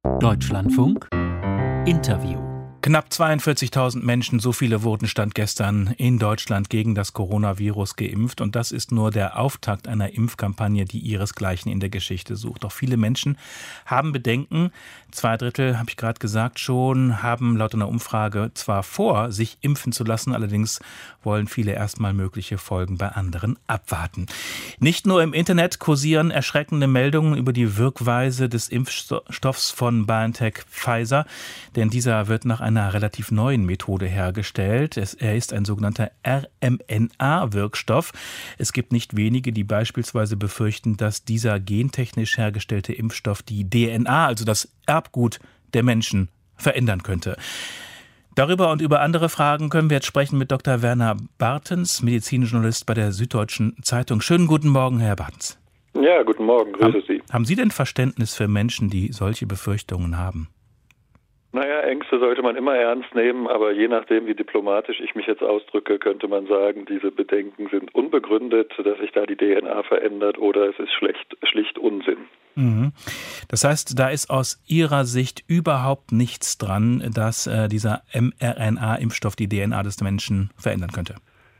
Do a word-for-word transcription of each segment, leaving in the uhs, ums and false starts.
Deutschlandfunk Interview. Knapp zweiundvierzigtausend Menschen, so viele wurden Stand gestern in Deutschland gegen das Coronavirus geimpft. Und das ist nur der Auftakt einer Impfkampagne, die ihresgleichen in der Geschichte sucht. Doch viele Menschen haben Bedenken. Zwei Drittel, habe ich gerade gesagt, schon haben laut einer Umfrage zwar vor, sich impfen zu lassen, allerdings wollen viele erstmal mögliche Folgen bei anderen abwarten. Nicht nur im Internet kursieren erschreckende Meldungen über die Wirkweise des Impfstoffs von BioNTech Pfizer, denn dieser wird nach einer relativ neuen Methode hergestellt. Es, er ist ein sogenannter R M N A-Wirkstoff. Es gibt nicht wenige, die beispielsweise befürchten, dass dieser gentechnisch hergestellte Impfstoff die D N A, also das Erbgut der Menschen, verändern könnte. Darüber und über andere Fragen können wir jetzt sprechen mit Doktor Werner Bartens, Medizinjournalist bei der Süddeutschen Zeitung. Schönen guten Morgen, Herr Bartens. Ja, guten Morgen, grüße haben, Sie. Haben Sie denn Verständnis für Menschen, die solche Befürchtungen haben? Naja, Ängste sollte man immer ernst nehmen, aber je nachdem, wie diplomatisch ich mich jetzt ausdrücke, könnte man sagen, diese Bedenken sind unbegründet, dass sich da die D N A verändert, oder es ist schlecht, schlicht Unsinn. Mhm. Das heißt, da ist aus Ihrer Sicht überhaupt nichts dran, dass äh, dieser mRNA-Impfstoff die D N A des Menschen verändern könnte?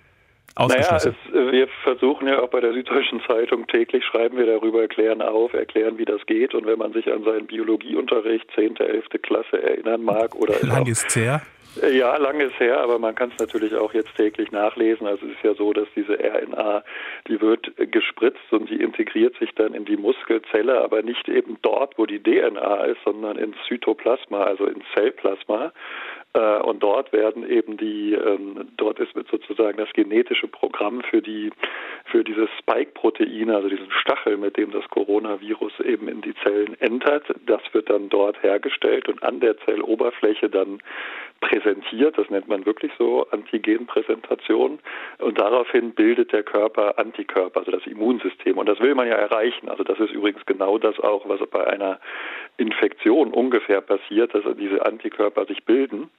Naja, es, wir versuchen ja auch bei der Süddeutschen Zeitung, täglich schreiben wir darüber, erklären auf, erklären, wie das geht. Und wenn man sich an seinen Biologieunterricht zehnte, elfte Klasse erinnern mag oder... Lang ist es her? Ja, lange ist her, aber man kann es natürlich auch jetzt täglich nachlesen. Also es ist ja so, dass diese R N A, die wird gespritzt und die integriert sich dann in die Muskelzelle, aber nicht eben dort, wo die D N A ist, sondern ins Zytoplasma, also ins Zellplasma. Und dort werden eben die, dort ist sozusagen das genetische Programm für die, für dieses Spike-Protein, also diesen Stachel, mit dem das Coronavirus eben in die Zellen entert. Das wird dann dort hergestellt und an der Zelloberfläche dann präsentiert. Das nennt man wirklich so Antigenpräsentation. Und daraufhin bildet der Körper Antikörper, also das Immunsystem. Und das will man ja erreichen. Also das ist übrigens genau das auch, was bei einer Infektion ungefähr passiert, dass diese Antikörper sich bilden.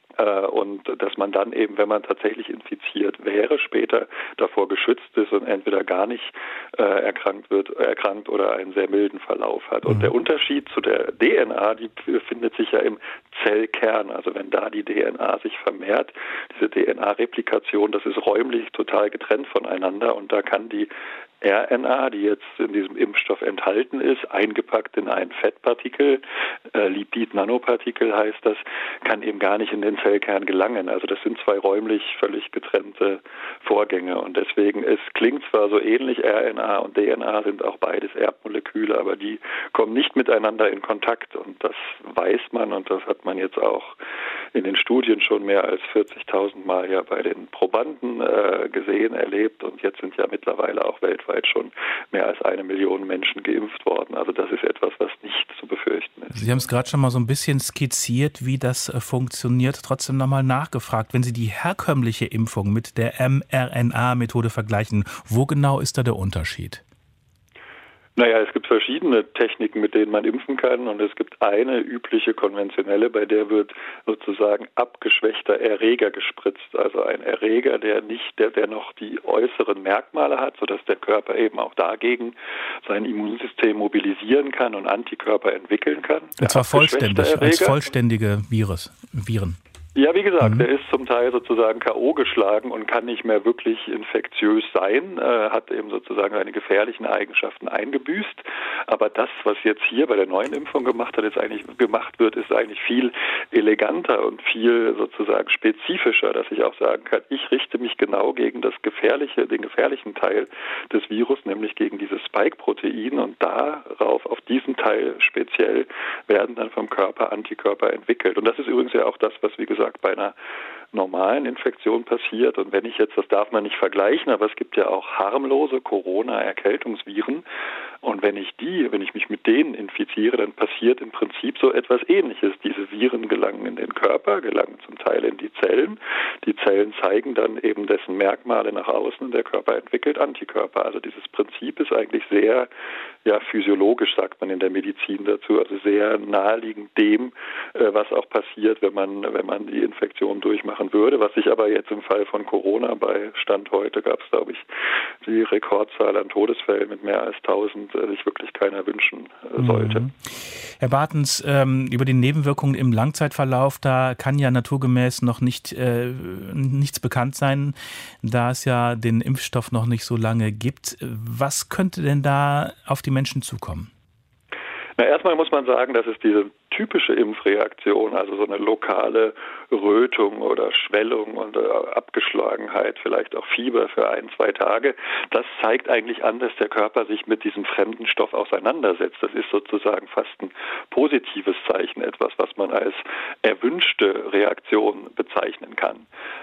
Und dass man dann eben, wenn man tatsächlich infiziert wäre, später davor geschützt ist und entweder gar nicht äh, erkrankt wird, erkrankt oder einen sehr milden Verlauf hat. Und der Unterschied zu der D N A, die befindet sich ja im Zellkern. Also wenn da die D N A sich vermehrt, diese D N A-Replikation, das ist räumlich total getrennt voneinander und da kann die R N A, die jetzt in diesem Impfstoff enthalten ist, eingepackt in ein Fettpartikel, äh, Lipid-Nanopartikel heißt das, kann eben gar nicht in den Zellkern gelangen. Also das sind zwei räumlich völlig getrennte Vorgänge und deswegen, es klingt zwar so ähnlich, R N A und D N A sind auch beides Erbmoleküle, aber die kommen nicht miteinander in Kontakt und das weiß man und das hat man jetzt auch in den Studien schon mehr als vierzigtausend Mal ja bei den Probanden äh, gesehen, erlebt und jetzt sind ja mittlerweile auch weltweit schon mehr als eine Million Menschen geimpft worden. Also das ist etwas, was nicht zu befürchten ist. Sie haben es gerade schon mal so ein bisschen skizziert, wie das äh, funktioniert. Trotzdem nochmal nachgefragt, wenn Sie die herkömmliche Impfung mit der mRNA-Methode vergleichen, wo genau ist da der Unterschied? Naja, es gibt verschiedene Techniken, mit denen man impfen kann und es gibt eine übliche konventionelle, bei der wird sozusagen abgeschwächter Erreger gespritzt, also ein Erreger, der nicht, der, der noch die äußeren Merkmale hat, sodass der Körper eben auch dagegen sein Immunsystem mobilisieren kann und Antikörper entwickeln kann. Und zwar vollständig, als vollständige Virus, Viren. Ja, wie gesagt, mhm. der ist zum Teil sozusagen K O geschlagen und kann nicht mehr wirklich infektiös sein, äh, hat eben sozusagen seine gefährlichen Eigenschaften eingebüßt. Aber das, was jetzt hier bei der neuen Impfung gemacht hat, ist eigentlich gemacht wird, ist eigentlich viel eleganter und viel sozusagen spezifischer, dass ich auch sagen kann, ich richte mich genau gegen das gefährliche, den gefährlichen Teil des Virus, nämlich gegen dieses Spike-Protein und darauf, auf diesen Teil speziell, werden dann vom Körper Antikörper entwickelt. Und das ist übrigens ja auch das, was, wie gesagt, bei einer normalen Infektion passiert. Und wenn ich jetzt, das darf man nicht vergleichen, aber es gibt ja auch harmlose Corona-Erkältungsviren. Und wenn ich die, wenn ich mich mit denen infiziere, dann passiert im Prinzip so etwas Ähnliches. Diese Viren gelangen in den Körper, gelangen zum Teil in die Zellen. Die Zellen zeigen dann eben dessen Merkmale nach außen und der Körper entwickelt Antikörper. Also dieses Prinzip ist eigentlich sehr, ja, physiologisch, sagt man in der Medizin dazu, also sehr naheliegend dem, was auch passiert, wenn man, wenn man die Infektion durchmachen würde. Was sich aber jetzt im Fall von Corona bei Stand heute gab es, glaube ich, die Rekordzahl an Todesfällen mit mehr als tausend, sich wirklich keiner wünschen sollte. Mhm. Herr Bartens, ähm, über die Nebenwirkungen im Langzeitverlauf, da kann ja naturgemäß noch nicht äh, nichts bekannt sein, da es ja den Impfstoff noch nicht so lange gibt. Was könnte denn da auf die Menschen zukommen? Na, erstmal muss man sagen, dass es diese typische Impfreaktion, also so eine lokale Rötung oder Schwellung und äh, Abgeschlagenheit, vielleicht auch Fieber für ein, zwei Tage, das zeigt eigentlich an, dass der Körper sich mit diesem fremden Stoff auseinandersetzt. Das ist sozusagen fast ein positives Zeichen, etwas, was man als erwünschte Reaktion bezeichnen kann.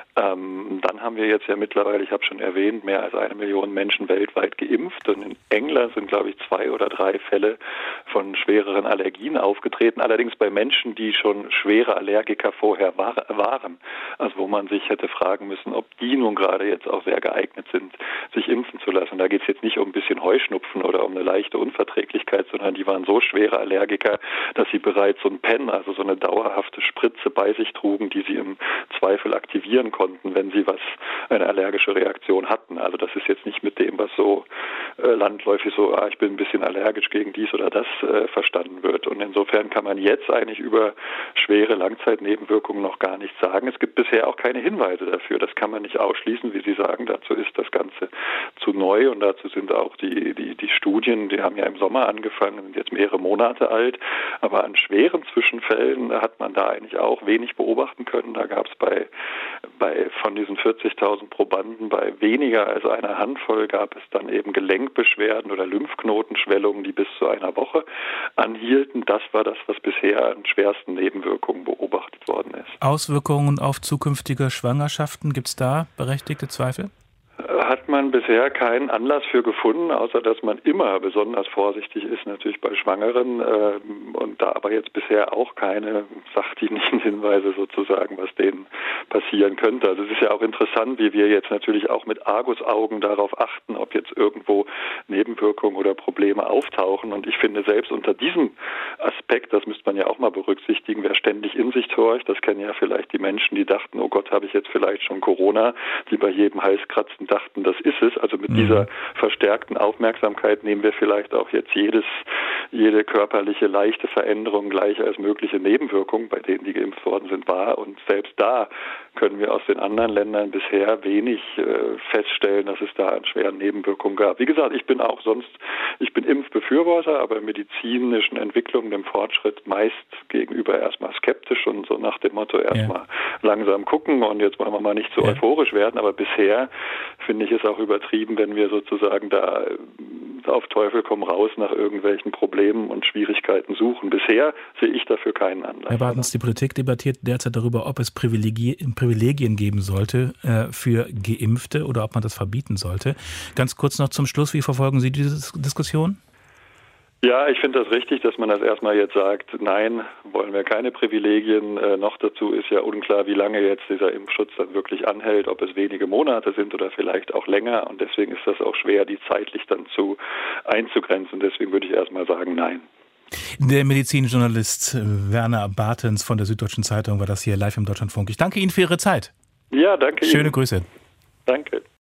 Ähm, dann haben wir jetzt ja mittlerweile, ich habe schon erwähnt, mehr als eine Million Menschen weltweit geimpft und in England sind, glaube ich, zwei oder drei Fälle von schwereren Allergien aufgetreten, allerdings bei Menschen, die schon schwere Allergiker vorher war, waren, also wo man sich hätte fragen müssen, ob die nun gerade jetzt auch sehr geeignet sind, sich impfen zu lassen. Da geht es jetzt nicht um ein bisschen Heuschnupfen oder um eine leichte Unverträglichkeit, sondern die waren so schwere Allergiker, dass sie bereits so ein Pen, also so eine dauerhafte Spritze bei sich trugen, die sie im Zweifel aktivieren konnten, wenn sie was, eine allergische Reaktion hatten. Also das ist jetzt nicht mit dem, was so äh, landläufig so, ah, ich bin ein bisschen allergisch gegen dies oder das äh, verstanden wird. Und insofern kann man jetzt eigentlich über schwere Langzeitnebenwirkungen noch gar nichts sagen. Es gibt bisher auch keine Hinweise dafür. Das kann man nicht ausschließen, wie Sie sagen. Dazu ist das Ganze zu neu und dazu sind auch die, die, die Studien, die haben ja im Sommer angefangen, sind jetzt mehrere Monate alt. Aber an schweren Zwischenfällen hat man da eigentlich auch wenig beobachten können. Da gab es bei, bei von diesen vierzigtausend Probanden bei weniger als einer Handvoll gab es dann eben Gelenkbeschwerden oder Lymphknotenschwellungen, die bis zu einer Woche anhielten. Das war das, was bisher an schwersten Nebenwirkungen beobachtet worden ist. Auswirkungen auf zukünftige Schwangerschaften, gibt es da berechtigte Zweifel? Hat man bisher keinen Anlass für gefunden, außer dass man immer besonders vorsichtig ist, natürlich bei Schwangeren äh, und da aber jetzt bisher auch keine sachdienlichen Hinweise sozusagen, was denen passieren könnte. Also es ist ja auch interessant, wie wir jetzt natürlich auch mit Argusaugen darauf achten, ob jetzt irgendwo Nebenwirkungen oder Probleme auftauchen und ich finde selbst unter diesem Aspekt, das müsste man ja auch mal berücksichtigen, wer ständig in sich horcht, das kennen ja vielleicht die Menschen, die dachten, oh Gott, habe ich jetzt vielleicht schon Corona, die bei jedem Halskratzen dachten, das ist es. Also mit mhm. dieser verstärkten Aufmerksamkeit nehmen wir vielleicht auch jetzt jedes, jede körperliche leichte Veränderung gleich als mögliche Nebenwirkung, bei denen die geimpft worden sind, wahr. Und selbst da können wir aus den anderen Ländern bisher wenig äh, feststellen, dass es da an schweren Nebenwirkungen gab. Wie gesagt, ich bin auch sonst, ich bin Impfbefürworter, aber medizinischen Entwicklungen, dem Fortschritt meist gegenüber erstmal skeptisch und so nach dem Motto erstmal ja. langsam gucken und jetzt wollen wir mal nicht so ja. euphorisch werden. Aber bisher finde ich es auch übertrieben, wenn wir sozusagen da auf Teufel komm raus nach irgendwelchen Problemen und Schwierigkeiten suchen. Bisher sehe ich dafür keinen Anlass. Herr Bartens, die Politik debattiert derzeit darüber, ob es Privilegien, Privilegien geben sollte äh, für Geimpfte oder ob man das verbieten sollte. Ganz kurz noch zum Schluss, wie verfolgen Sie diese Diskussion? Ja, ich finde das richtig, dass man das erstmal jetzt sagt, nein, wollen wir keine Privilegien. Äh, noch dazu ist ja unklar, wie lange jetzt dieser Impfschutz dann wirklich anhält, ob es wenige Monate sind oder vielleicht auch länger. Und deswegen ist das auch schwer, die zeitlich dann zu einzugrenzen. Deswegen würde ich erstmal sagen, nein. Der Medizinjournalist Werner Bartens von der Süddeutschen Zeitung war das hier live im Deutschlandfunk. Ich danke Ihnen für Ihre Zeit. Ja, danke Ihnen. Schöne Grüße. Danke.